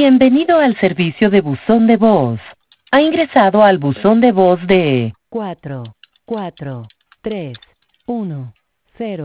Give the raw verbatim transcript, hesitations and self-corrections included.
Bienvenido al servicio de buzón de voz. Ha ingresado al buzón de voz de cuatro cuatro tres uno cero.